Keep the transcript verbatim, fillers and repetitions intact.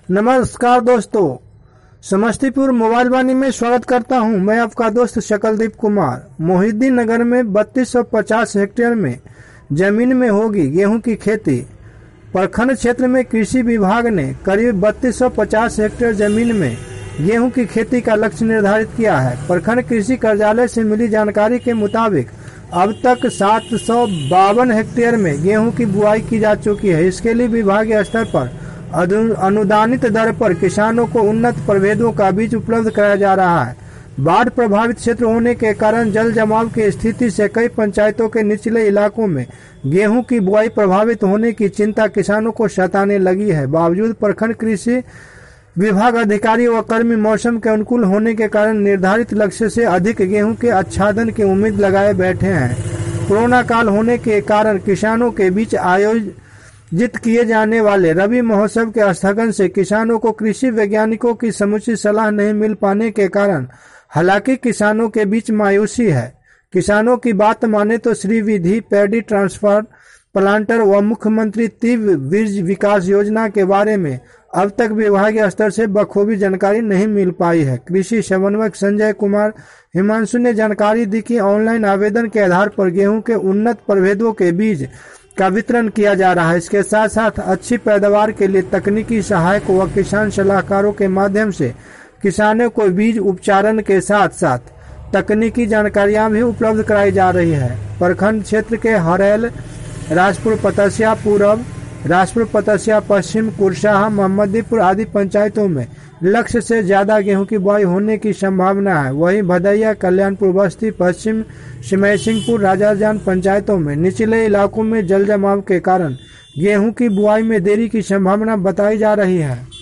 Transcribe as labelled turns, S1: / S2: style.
S1: नमस्कार दोस्तों, समस्तीपुर मोबाइल वाणी में स्वागत करता हूं। मैं आपका दोस्त शकलदीप कुमार। मोहिद्दीन नगर में बत्तीस सौ पचास हेक्टेयर में जमीन में होगी गेहूं की खेती। प्रखंड क्षेत्र में कृषि विभाग ने करीब बत्तीस सौ पचास हेक्टेयर जमीन में गेहूं की खेती का लक्ष्य निर्धारित किया है। प्रखंड कृषि कार्यालय से मिली जानकारी के मुताबिक अब तक सात सौ बावन हेक्टेयर में गेहूं की बुआई की जा चुकी है। इसके लिए विभागीय स्तर पर अनुदानित दर पर किसानों को उन्नत प्रभेदों का बीज उपलब्ध कराया जा रहा है। बाढ़ प्रभावित क्षेत्र होने के कारण जल जमाव की स्थिति से कई पंचायतों के निचले इलाकों में गेहूं की बुआई प्रभावित होने की चिंता किसानों को सताने लगी है। बावजूद प्रखंड कृषि विभाग अधिकारी व कर्मी मौसम के अनुकूल होने के कारण निर्धारित लक्ष्य से अधिक गेहूं के आच्छादन की उम्मीद लगाए बैठे हैं। कोरोना काल होने के कारण किसानों के बीच आयोजित जित किए जाने वाले रबी महोत्सव के स्थगन से किसानों को कृषि वैज्ञानिकों की समुचित सलाह नहीं मिल पाने के कारण हालांकि किसानों के बीच मायूसी है। किसानों की बात माने तो श्री विधि पैडी ट्रांसफर प्लांटर व मुख्यमंत्री तीव्र बीज विकास योजना के बारे में अब तक विभागीय स्तर से बखूबी जानकारी नहीं मिल पाई है। कृषि समन्वयक संजय कुमार हिमांशु ने जानकारी दी कि ऑनलाइन आवेदन के आधार पर गेहूं के उन्नत प्रभेदों के बीज का वितरण किया जा रहा है। इसके साथ साथ अच्छी पैदावार के लिए तकनीकी सहायक व किसान सलाहकारों के माध्यम से किसानों को बीज उपचारण के साथ साथ तकनीकी जानकारियां भी उपलब्ध कराई जा रही है। प्रखंड क्षेत्र के हरेल, राजपुर पतसिया पूर्व, राजपुर पतसिया पश्चिम, कुरसाहा, मोहम्मदीपुर आदि पंचायतों में लक्ष्य से ज्यादा गेहूं की बुआई होने की संभावना है। वहीं भदैया, कल्याणपुर बस्ती, पश्चिम सिमई सिंहपुर, राजाजान पंचायतों में निचले इलाकों में जल जमाव के कारण गेहूं की बुआई में देरी की संभावना बताई जा रही है।